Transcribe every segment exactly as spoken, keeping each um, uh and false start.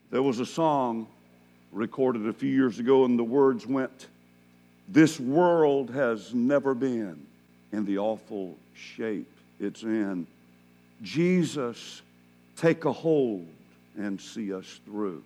There was a song recorded a few years ago, and the words went, "This world has never been in the awful shape it's in. Jesus, take a hold and see us through."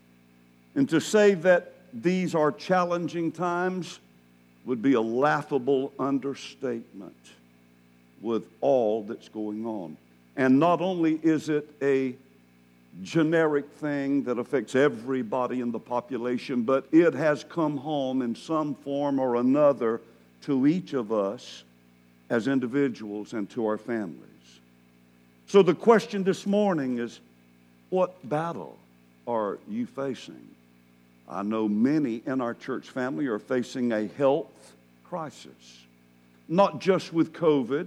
And to say that these are challenging times would be a laughable understatement with all that's going on. And not only is it a generic thing that affects everybody in the population, but it has come home in some form or another to each of us as individuals and to our families. So the question this morning is, what battle are you facing? I know many in our church family are facing a health crisis, not just with COVID,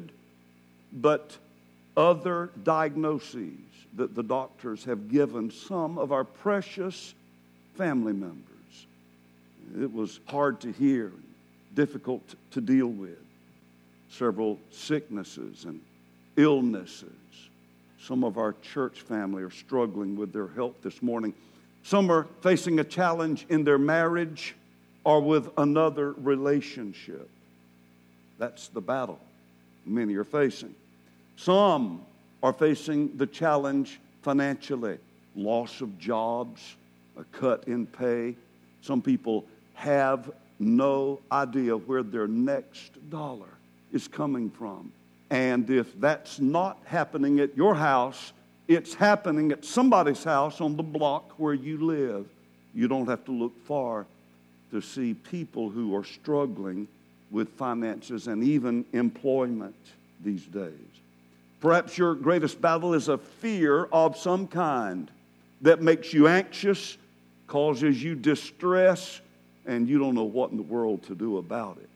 but other diagnoses that the doctors have given some of our precious family members. It was hard to hear, difficult to deal with. Several sicknesses and illnesses. Some of our church family are struggling with their health this morning. Some are facing a challenge in their marriage or with another relationship. That's the battle many are facing. Some are facing the challenge financially, loss of jobs, a cut in pay. Some people have no idea where their next dollar is coming from. And if that's not happening at your house, it's happening at somebody's house on the block where you live. You don't have to look far to see people who are struggling with finances and even employment these days. Perhaps your greatest battle is a fear of some kind that makes you anxious, causes you distress, and you don't know what in the world to do about it.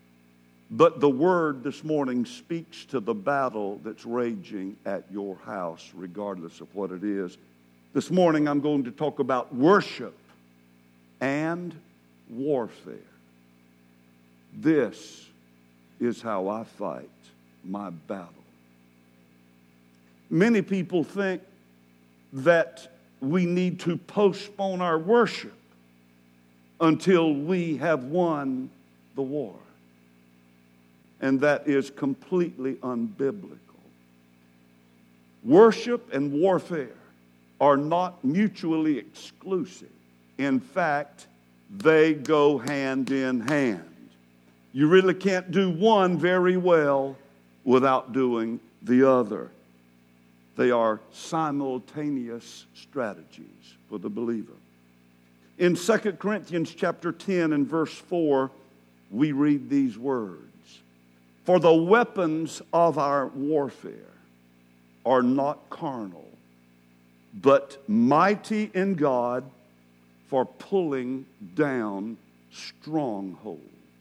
But the Word this morning speaks to the battle that's raging at your house, regardless of what it is. This morning I'm going to talk about worship and warfare. This is how I fight my battle. Many people think that we need to postpone our worship until we have won the war. And that is completely unbiblical. Worship and warfare are not mutually exclusive. In fact, they go hand in hand. You really can't do one very well without doing the other. They are simultaneous strategies for the believer. In Second Corinthians chapter ten and verse four, we read these words. For the weapons of our warfare are not carnal, but mighty in God for pulling down strongholds.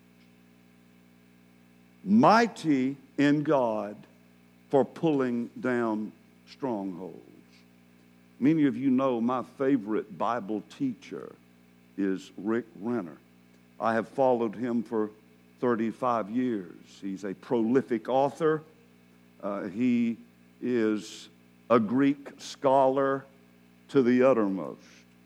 Mighty in God for pulling down strongholds. Many of you know my favorite Bible teacher is Rick Renner. I have followed him for thirty-five years. He's a prolific author. Uh, he is a Greek scholar to the uttermost.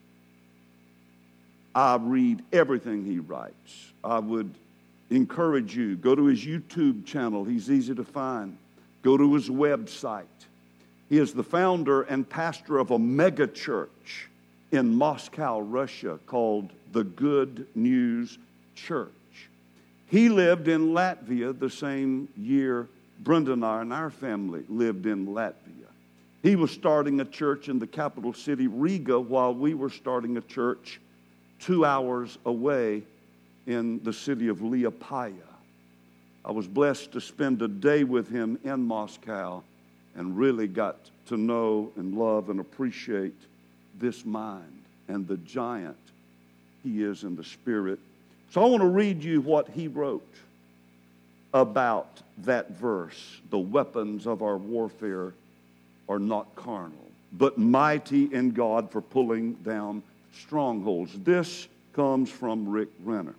I read everything he writes. I would encourage you, go to his YouTube channel. He's easy to find. Go to his website. He is the founder and pastor of a mega church in Moscow, Russia, called the Good News Church. He lived in Latvia the same year Brenda and I and our family lived in Latvia. He was starting a church in the capital city, Riga, while we were starting a church two hours away in the city of Liepaja. I was blessed to spend a day with him in Moscow and really got to know and love and appreciate this mind and the giant he is in the spirit. So I want to read you what he wrote about that verse. The weapons of our warfare are not carnal, but mighty in God for pulling down strongholds. This comes from Rick Renner.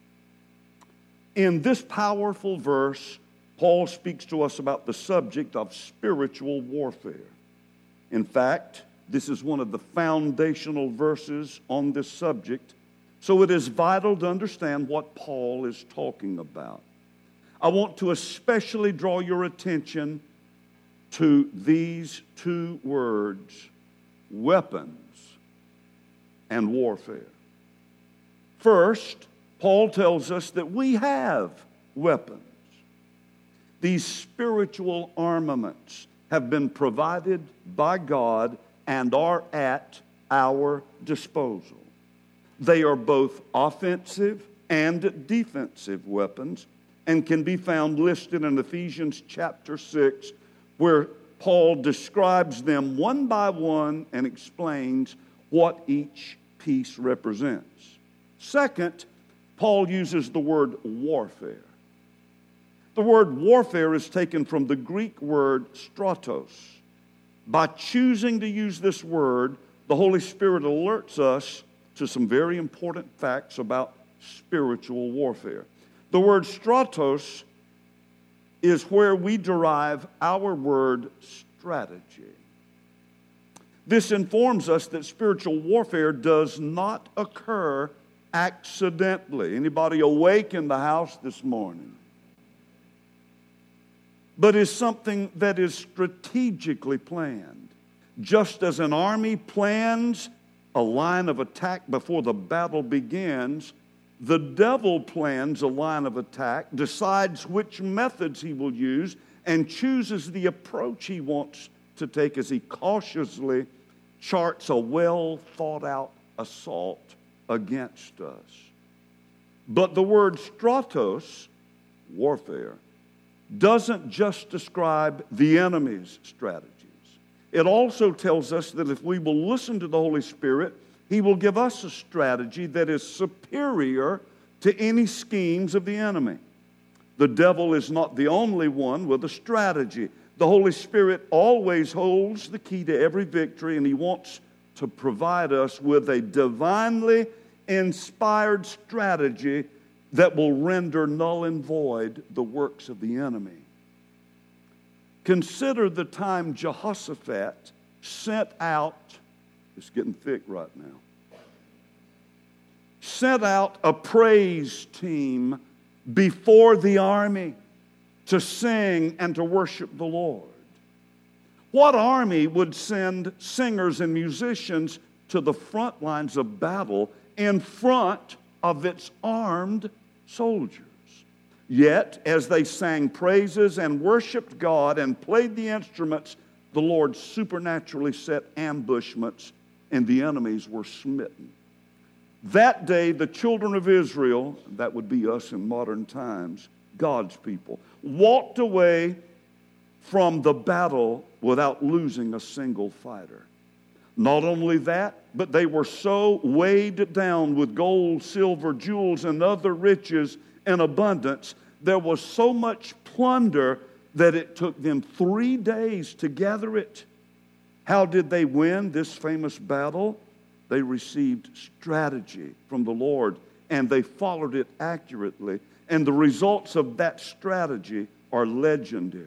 In this powerful verse, Paul speaks to us about the subject of spiritual warfare. In fact, This is one of the foundational verses on this subject. So it is vital to understand what Paul is talking about. I want to especially draw your attention to these two words, weapons and warfare. First, Paul tells us that we have weapons. These spiritual armaments have been provided by God and are at our disposal. They are both offensive and defensive weapons and can be found listed in Ephesians chapter six, where Paul describes them one by one and explains what each piece represents. Second, Paul uses the word warfare. The word warfare is taken from the Greek word stratos. By choosing to use this word, the Holy Spirit alerts us to some very important facts about spiritual warfare. The word stratos is where we derive our word strategy. This informs us that spiritual warfare does not occur accidentally. Anybody awake in the house this morning? But is something that is strategically planned. Just as an army plans a line of attack before the battle begins, the devil plans a line of attack, decides which methods he will use, and chooses the approach he wants to take as he cautiously charts a well thought out assault against us. But the word stratos, warfare, doesn't just describe the enemy's strategies. It also tells us that if we will listen to the Holy Spirit, He will give us a strategy that is superior to any schemes of the enemy. The devil is not the only one with a strategy. The Holy Spirit always holds the key to every victory, and He wants to provide us with a divinely inspired strategy that will render null and void the works of the enemy. Consider the time Jehoshaphat sent out, it's getting thick right now, sent out a praise team before the army to sing and to worship the Lord. What army would send singers and musicians to the front lines of battle in front of its armed soldiers? Yet, as they sang praises and worshiped God and played the instruments, the Lord supernaturally set ambushments and the enemies were smitten. That day, the children of Israel, that would be us in modern times, God's people, walked away from the battle without losing a single fighter. Not only that, but they were so weighed down with gold, silver, jewels, and other riches in abundance. There was so much plunder that it took them three days to gather it. How did they win this famous battle? They received strategy from the Lord, and they followed it accurately. And the results of that strategy are legendary.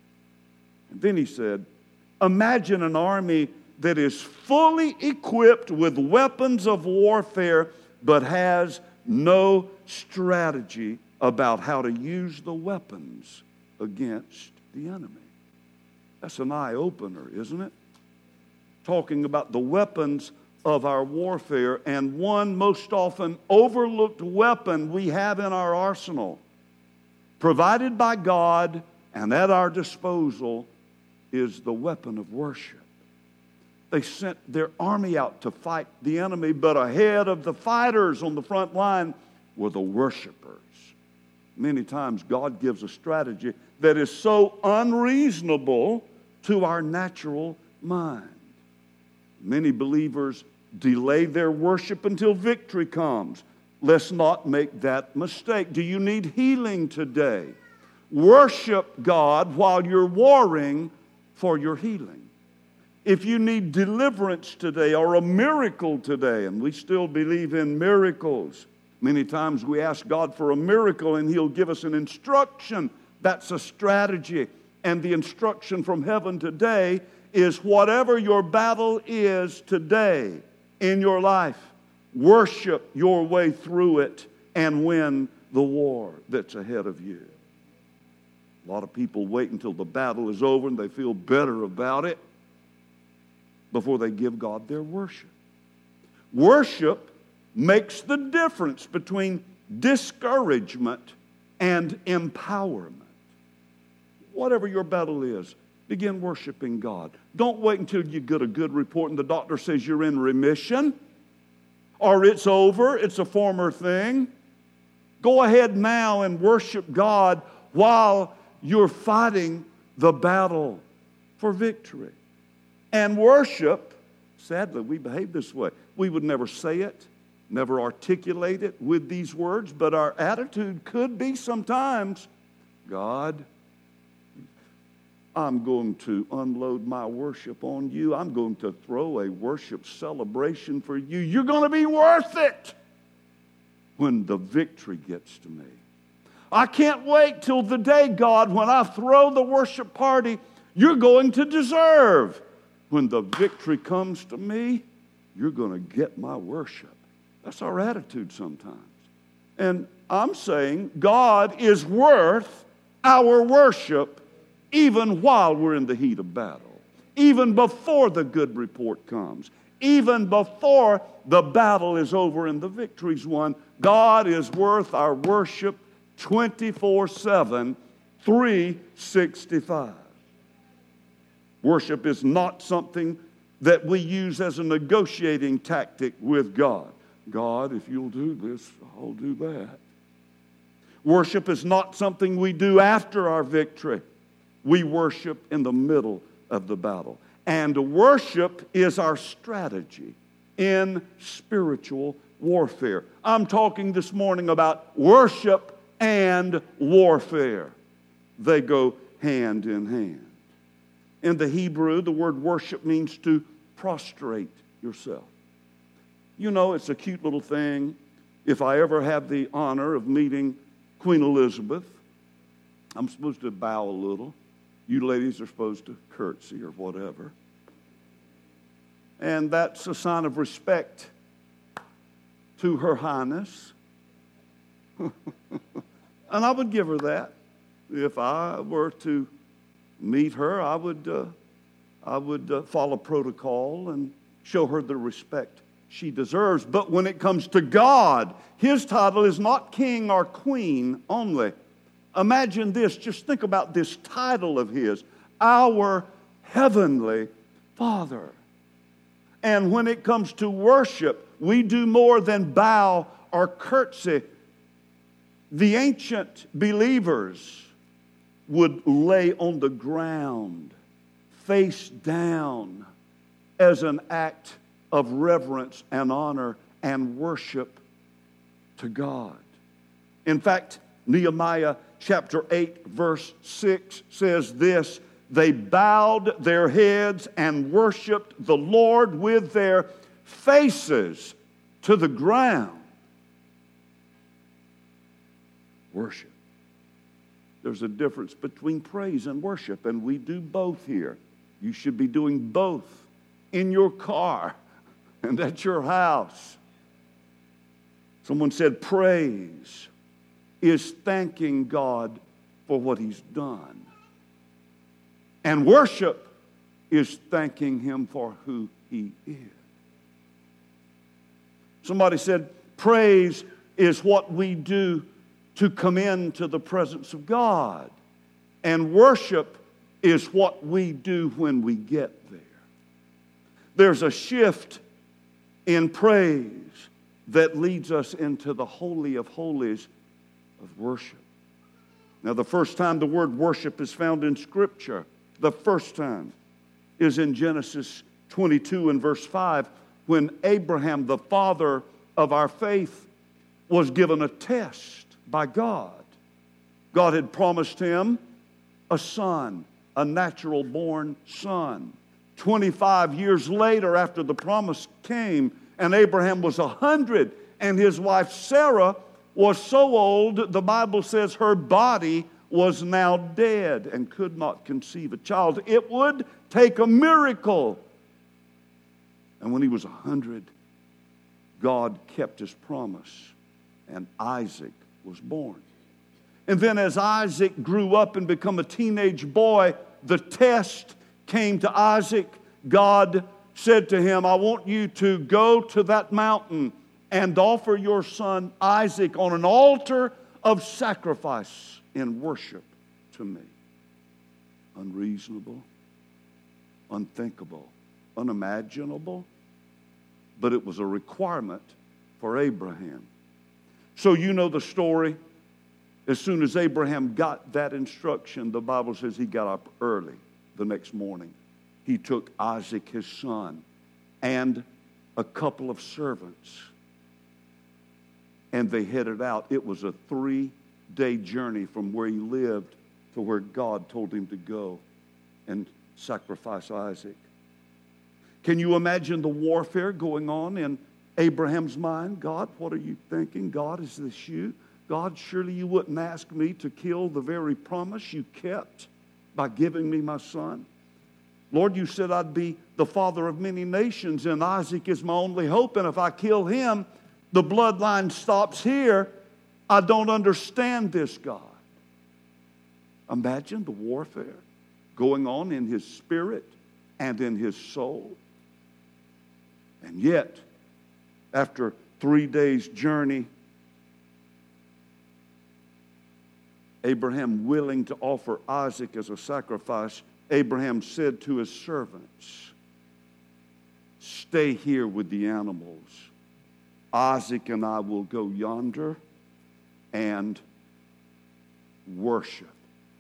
And then he said, imagine an army that is fully equipped with weapons of warfare, but has no strategy about how to use the weapons against the enemy. That's an eye-opener, isn't it? Talking about the weapons of our warfare, and one most often overlooked weapon we have in our arsenal, provided by God and at our disposal, is the weapon of worship. They sent their army out to fight the enemy, but ahead of the fighters on the front line were the worshipers. Many times God gives a strategy that is so unreasonable to our natural mind. Many believers delay their worship until victory comes. Let's not make that mistake. Do you need healing today? Worship God while you're warring for your healing. If you need deliverance today or a miracle today, and we still believe in miracles, many times we ask God for a miracle and He'll give us an instruction. That's a strategy. And the instruction from heaven today is whatever your battle is today in your life, worship your way through it and win the war that's ahead of you. A lot of people wait until the battle is over and they feel better about it before they give God their worship. Worship makes the difference between discouragement and empowerment. Whatever your battle is, begin worshiping God. Don't wait until you get a good report and the doctor says you're in remission or it's over, it's a former thing. Go ahead now and worship God while you're fighting the battle for victory. And worship, sadly, we behave this way. We would never say it, never articulate it with these words, but our attitude could be sometimes, God, I'm going to unload my worship on you. I'm going to throw a worship celebration for you. You're going to be worth it when the victory gets to me. I can't wait till the day, God, when I throw the worship party you're going to deserve. When the victory comes to me, you're going to get my worship. That's our attitude sometimes. And I'm saying God is worth our worship even while we're in the heat of battle, even before the good report comes, even before the battle is over and the victory's won. God is worth our worship twenty-four seven, three sixty-five. Worship is not something that we use as a negotiating tactic with God. God, if you'll do this, I'll do that. Worship is not something we do after our victory. We worship in the middle of the battle. And worship is our strategy in spiritual warfare. I'm talking this morning about worship and warfare. They go hand in hand. In the Hebrew, the word worship means to prostrate yourself. You know, it's a cute little thing. If I ever have the honor of meeting Queen Elizabeth, I'm supposed to bow a little. You ladies are supposed to curtsy or whatever. And that's a sign of respect to Her Highness. And I would give her that. If I were to meet her, I would, uh, I would uh, follow protocol and show her the respect she deserves. But when it comes to God, His title is not king or queen only. Imagine this. Just think about this title of His, our Heavenly Father. And when it comes to worship, we do more than bow or curtsy. The ancient believers would lay on the ground, face down, as an act of reverence and honor and worship to God. In fact, Nehemiah chapter eight, verse six says this: they bowed their heads and worshiped the Lord with their faces to the ground. Worship. There's a difference between praise and worship, and we do both here. You should be doing both in your car and at your house. Someone said praise is thanking God for what He's done. And worship is thanking Him for who He is. Somebody said praise is what we do to come into the presence of God. And worship is what we do when we get there. There's a shift in praise that leads us into the Holy of Holies of worship. Now, the first time the word worship is found in Scripture, the first time, is in Genesis twenty-two and verse five, when Abraham, the father of our faith, was given a test by God. God had promised him a son, a natural-born son. twenty-five years later, after the promise came, and Abraham was a hundred, and his wife Sarah was so old, the Bible says her body was now dead and could not conceive a child. It would take a miracle. And when he was a hundred, God kept his promise, and Isaac was born. And then as Isaac grew up and became a teenage boy, the test came to Isaac. God said to him, I want you to go to that mountain and offer your son Isaac on an altar of sacrifice in worship to me. Unreasonable, unthinkable, unimaginable, but it was a requirement for Abraham. So you know the story. As soon as Abraham got that instruction, the Bible says he got up early the next morning. He took Isaac, his son, and a couple of servants, and they headed out. It was a three-day journey from where he lived to where God told him to go and sacrifice Isaac. Can you imagine the warfare going on in Abraham's mind? God, what are you thinking? God, is this you? God, surely you wouldn't ask me to kill the very promise you kept by giving me my son. Lord, you said I'd be the father of many nations, and Isaac is my only hope, and if I kill him, the bloodline stops here. I don't understand this, God. Imagine the warfare going on in his spirit and in his soul. And yet, after three days' journey, Abraham willing to offer Isaac as a sacrifice, Abraham said to his servants, stay here with the animals. Isaac and I will go yonder and worship.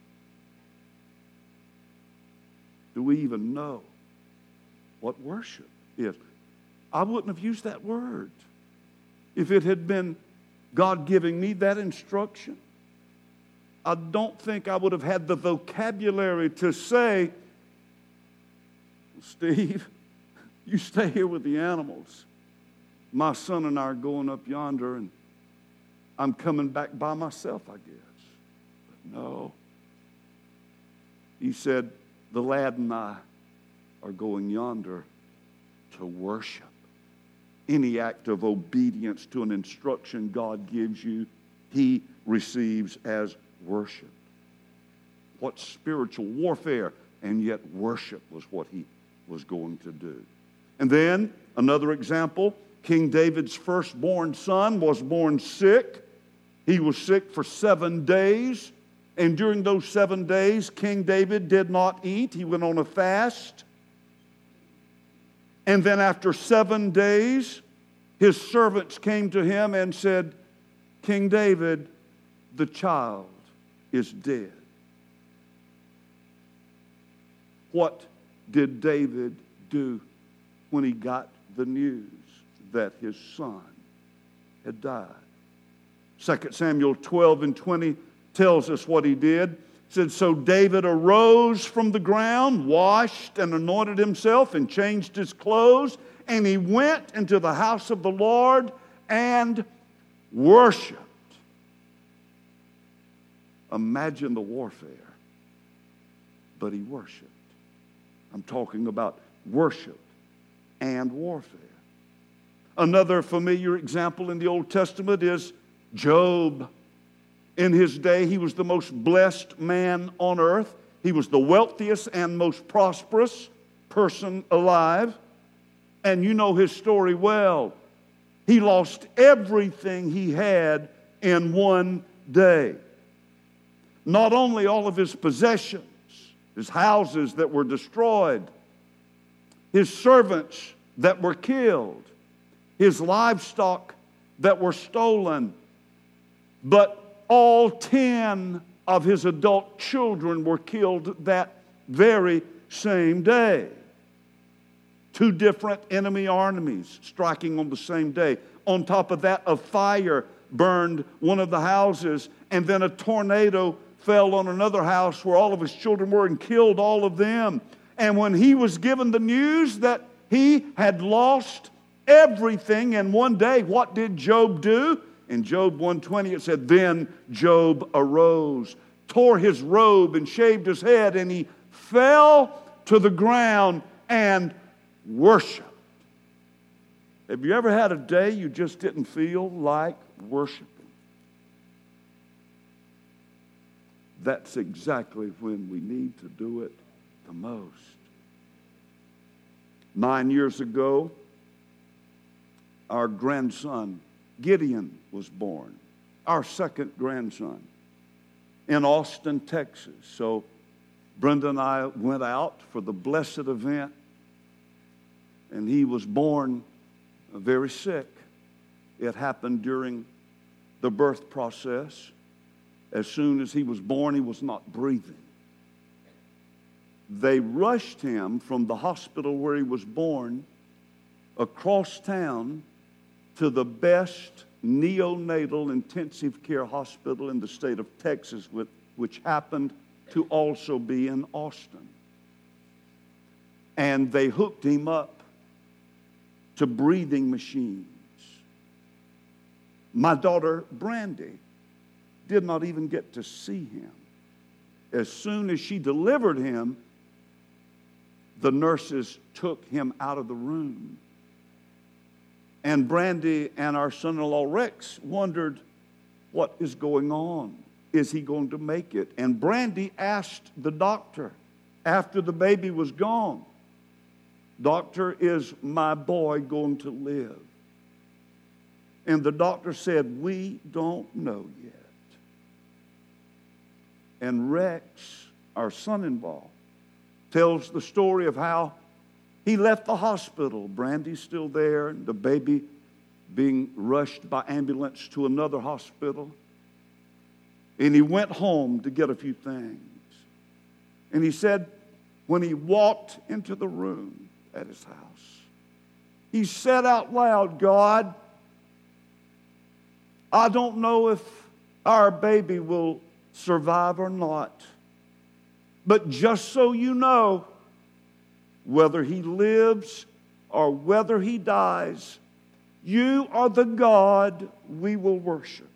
Do we even know what worship is? I wouldn't have used that word if it had been God giving me that instruction. I don't think I would have had the vocabulary to say, Steve, you stay here with the animals. My son and I are going up yonder, and I'm coming back by myself, I guess. But no. He said, the lad and I are going yonder to worship. Any act of obedience to an instruction God gives you, he receives as worship. What spiritual warfare, and yet worship was what he was going to do. And then another example, King David's firstborn son was born sick. He was sick for seven days. And during those seven days, King David did not eat. He went on a fast. And then after seven days, his servants came to him and said, King David, the child is dead. What did David do when he got the news that his son had died? Second Samuel twelve and twenty tells us what he did. It said, so David arose from the ground, washed and anointed himself and changed his clothes, and he went into the house of the Lord and worshiped. Imagine the warfare, but he worshiped. I'm talking about worship and warfare. Another familiar example in the Old Testament is Job. In his day, he was the most blessed man on earth. He was the wealthiest and most prosperous person alive. And you know his story well. He lost everything he had in one day. Not only all of his possessions, his houses that were destroyed, his servants that were killed, his livestock that were stolen, but all ten of his adult children were killed that very same day. Two different enemy armies striking on the same day. On top of that, a fire burned one of the houses, and then a tornado fell on another house where all of his children were and killed all of them. And when he was given the news that he had lost everything in one day, what did Job do? In Job one twenty it said, then Job arose, tore his robe and shaved his head, and he fell to the ground and worshiped. Have you ever had a day you just didn't feel like worshiping? That's exactly when we need to do it the most. Nine years ago, our grandson, Gideon, was born. Our second grandson in Austin, Texas. So Brenda and I went out for the blessed event, and he was born very sick. It happened during the birth process. As soon as he was born, he was not breathing. They rushed him from the hospital where he was born across town to the best neonatal intensive care hospital in the state of Texas, which happened to also be in Austin. And they hooked him up to breathing machines. My daughter, Brandy, did not even get to see him. As soon as she delivered him, the nurses took him out of the room. And Brandy and our son-in-law Rex wondered, what is going on? Is he going to make it? And Brandy asked the doctor after the baby was gone, "Doctor, is my boy going to live?" And the doctor said, "We don't know yet." And Rex, our son-in-law, tells the story of how he left the hospital. Brandy's still there, and the baby being rushed by ambulance to another hospital. And he went home to get a few things. And he said, when he walked into the room at his house, he said out loud, "God, I don't know if our baby will survive or not. But just so you know, whether he lives or whether he dies, you are the God we will worship."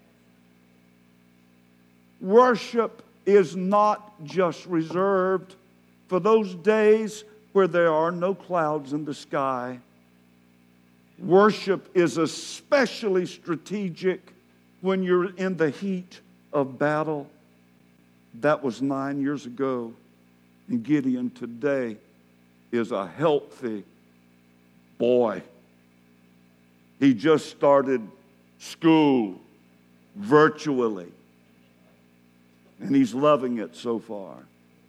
Worship is not just reserved for those days where there are no clouds in the sky. Worship is especially strategic when you're in the heat of battle. That was nine years ago. And Gideon today is a healthy boy. He just started school virtually. And he's loving it so far.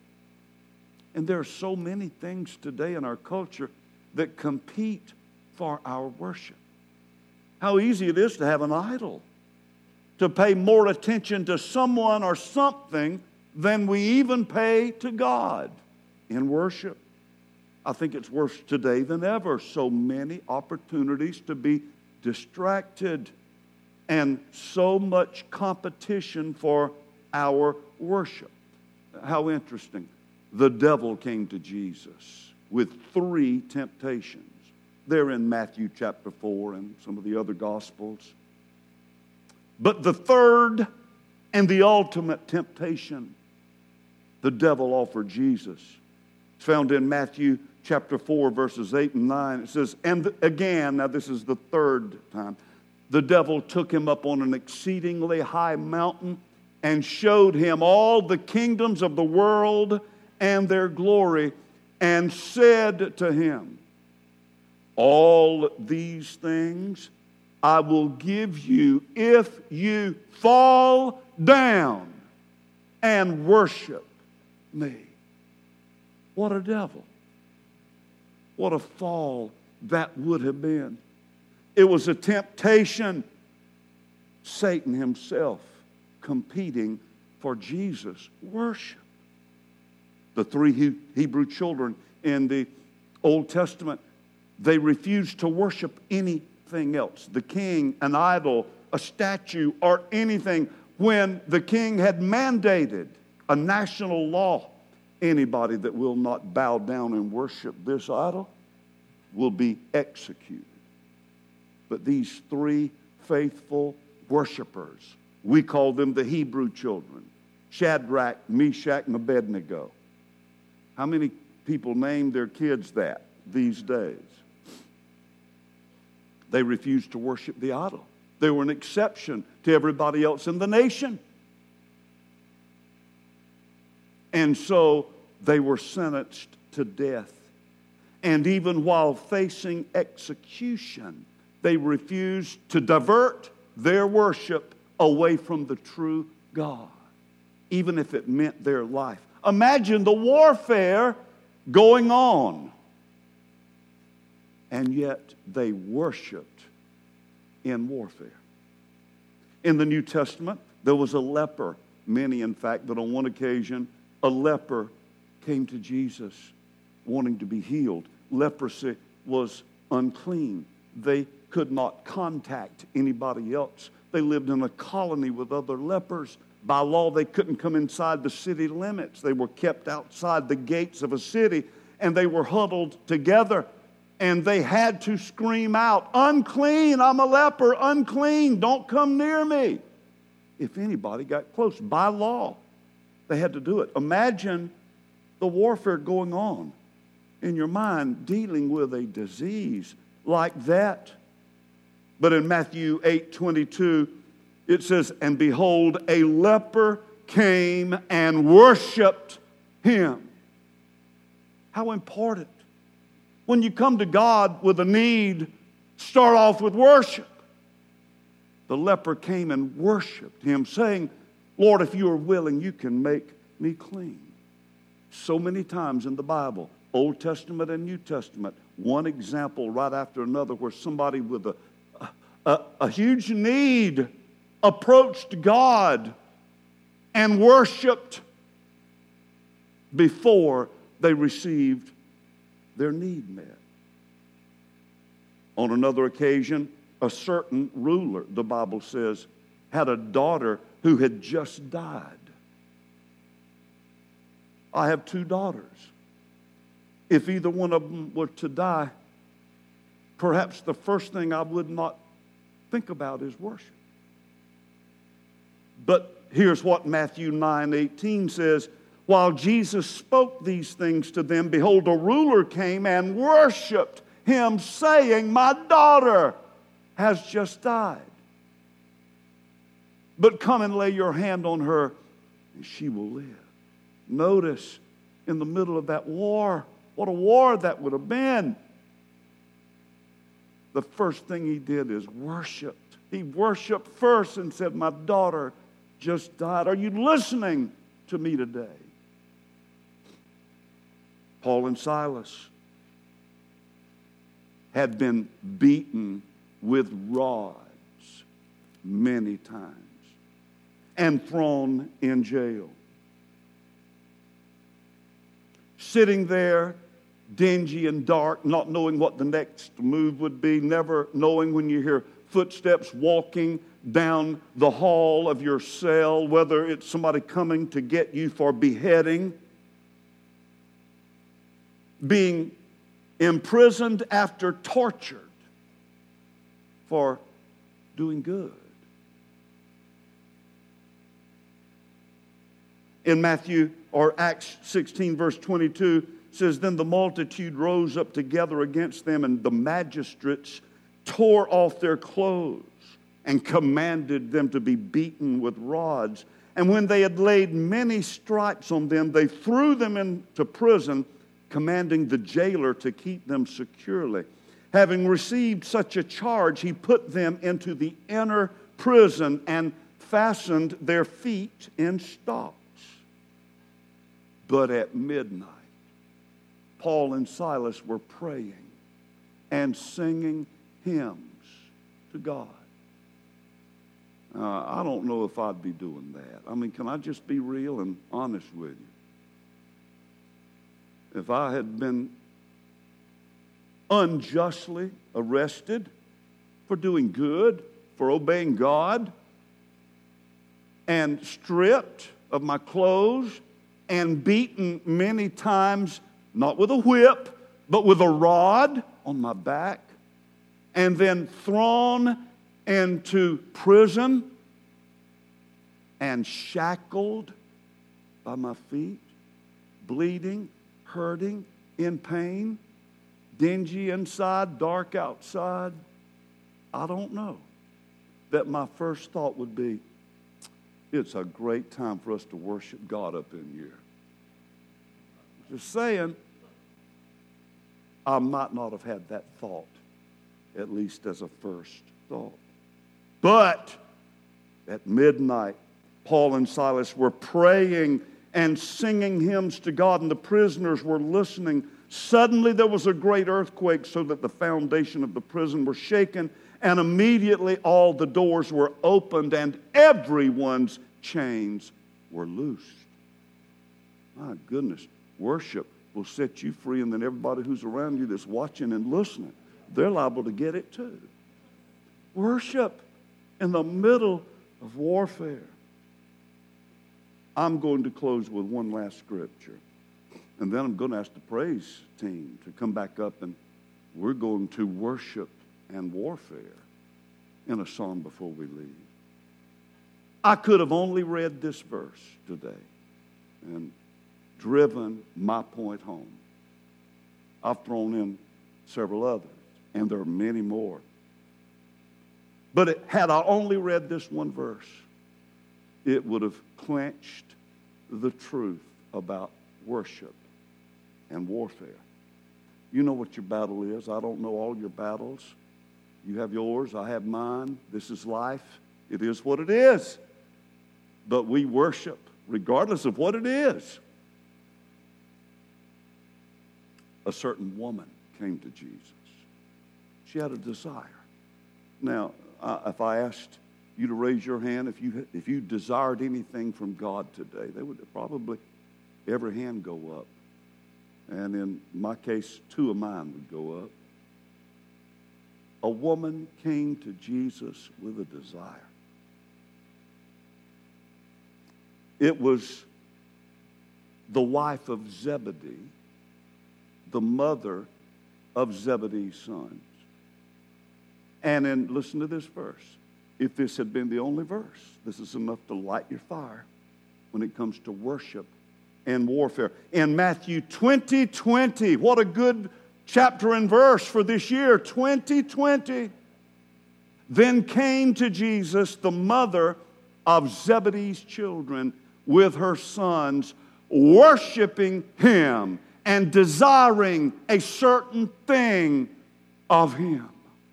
And there are so many things today in our culture that compete for our worship. How easy it is to have an idol, to pay more attention to someone or something than we even pay to God in worship. I think it's worse today than ever. So many opportunities to be distracted and so much competition for our worship. How interesting. The devil came to Jesus with three temptations. They're in Matthew chapter four and some of the other Gospels. But the third and the ultimate temptation the devil offered Jesus. It's found in Matthew chapter four, verses eight and nine. It says, and again, now this is the third time, the devil took him up on an exceedingly high mountain and showed him all the kingdoms of the world and their glory, and said to him, all these things I will give you if you fall down and worship me. What a devil. What a fall that would have been. It was a temptation. Satan himself competing for Jesus' worship. The three Hebrew children in the Old Testament, they refused to worship anything else. The king, an idol, a statue, or anything. When the king had mandated a national law, anybody that will not bow down and worship this idol will be executed. But these three faithful worshipers, we call them the Hebrew children. Shadrach, Meshach, and Abednego. How many people name their kids that these days? They refused to worship the idol. They were an exception to everybody else in the nation. And so they were sentenced to death. And even while facing execution, they refused to divert their worship away from the true God, even if it meant their life. Imagine the warfare going on. And yet they worshiped in warfare. In the New Testament, there was a leper, many in fact, that on one occasion, a leper came to Jesus wanting to be healed. Leprosy was unclean. They could not contact anybody else. They lived in a colony with other lepers. By law, they couldn't come inside the city limits. They were kept outside the gates of a city, and they were huddled together. And they had to scream out, "Unclean, I'm a leper, unclean, don't come near me." If anybody got close, by law, they had to do it. Imagine the warfare going on in your mind, dealing with a disease like that. But in Matthew eight twenty-two, it says, "And behold, a leper came and worshiped him." How important. When you come to God with a need, start off with worship. The leper came and worshiped him, saying, "Lord, if you are willing, you can make me clean." So many times in the Bible, Old Testament and New Testament, one example right after another where somebody with a, a, a huge need approached God and worshiped before they received their need met. On another occasion, a certain ruler, the Bible says, had a daughter who had just died. I have two daughters. If either one of them were to die, perhaps the first thing I would not think about is worship. But here's what Matthew nine eighteen says. While Jesus spoke these things to them, behold, a ruler came and worshiped him, saying, "My daughter has just died. But come and lay your hand on her, and she will live." Notice, in the middle of that war, what a war that would have been. The first thing he did is worshiped. He worshiped first and said, "My daughter just died. Are you listening to me today?" Paul and Silas had been beaten with rods many times and thrown in jail. Sitting there, dingy and dark, not knowing what the next move would be, never knowing when you hear footsteps walking down the hall of your cell, whether it's somebody coming to get you for beheading, being imprisoned after tortured for doing good. In Matthew or Acts sixteen verse twenty-two says, "Then the multitude rose up together against them, and the magistrates tore off their clothes and commanded them to be beaten with rods. And when they had laid many stripes on them, they threw them into prison, commanding the jailer to keep them securely. Having received such a charge, he put them into the inner prison and fastened their feet in stocks. But at midnight, Paul and Silas were praying and singing hymns to God." Uh, I don't know if I'd be doing that. I mean, can I just be real and honest with you? If I had been unjustly arrested for doing good, for obeying God, and stripped of my clothes and beaten many times, not with a whip, but with a rod on my back, and then thrown into prison and shackled by my feet, bleeding, hurting, in pain, dingy inside, dark outside, I don't know, that my first thought would be, it's a great time for us to worship God up in here. Just saying, I might not have had that thought, at least as a first thought. But at midnight, Paul and Silas were praying and singing hymns to God, and the prisoners were listening. Suddenly there was a great earthquake, so that the foundation of the prison were shaken, and immediately all the doors were opened, and everyone's chains were loosed. My goodness, worship will set you free, and then everybody who's around you that's watching and listening, they're liable to get it too. Worship in the middle of warfare. I'm going to close with one last scripture, and then I'm going to ask the praise team to come back up, and we're going to worship and warfare in a song before we leave. I could have only read this verse today and driven my point home. I've thrown in several others, and there are many more. But it, had I only read this one verse, it would have clenched the truth about worship and warfare. You know what your battle is. I don't know all your battles. You have yours, I have mine. This is life. It is what it is. But we worship regardless of what it is. A certain woman came to Jesus. She had a desire. Now, uh, if I asked you to raise your hand, if you if you desired anything from God today, they would probably every hand go up. And in my case, two of mine would go up. A woman came to Jesus with a desire. It was the wife of Zebedee, the mother of Zebedee's sons. And then listen to this verse. If this had been the only verse, this is enough to light your fire when it comes to worship and warfare. In Matthew twenty twenty, what a good chapter and verse for this year, twenty twenty. Then came to Jesus the mother of Zebedee's children with her sons, worshiping him and desiring a certain thing of him.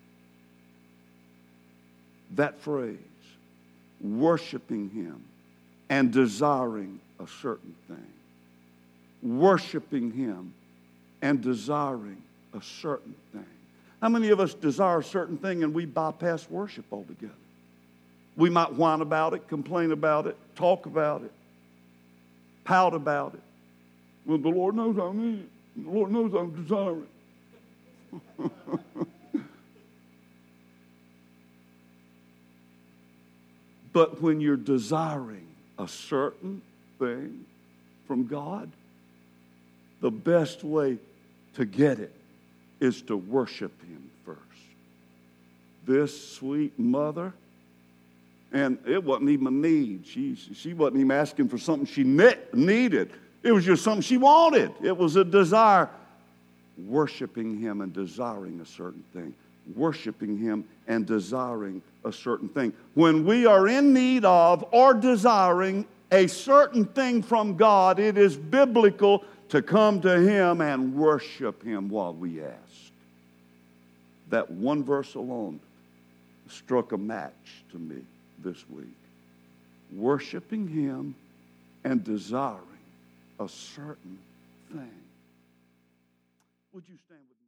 That phrase, worshiping him and desiring a certain thing. Worshiping him and desiring a certain thing. How many of us desire a certain thing and we bypass worship altogether? We might whine about it, complain about it, talk about it, pout about it. Well, the Lord knows I need it. The Lord knows I'm desiring it. But when you're desiring a certain thing from God, the best way to get it is to worship him first. This sweet mother, and it wasn't even a need. She, she wasn't even asking for something she ne- needed. It was just something she wanted. It was a desire. Worshiping him and desiring a certain thing. Worshiping him and desiring a certain thing. When we are in need of or desiring a certain thing from God, it is biblical to come to him and worship him while we ask. That one verse alone struck a match to me this week. Worshiping him and desiring a certain thing. Would you stand with me?